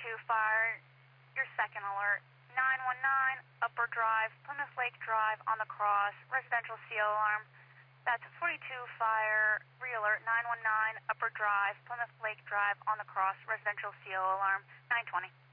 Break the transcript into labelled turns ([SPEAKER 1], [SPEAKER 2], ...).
[SPEAKER 1] Fire, your second alert. 919 Upper Drive, Plymouth Lake Drive on the cross, residential CO alarm. That's 42 Fire, re-alert 919 Upper Drive, Plymouth Lake Drive on the cross, residential CO alarm, 920.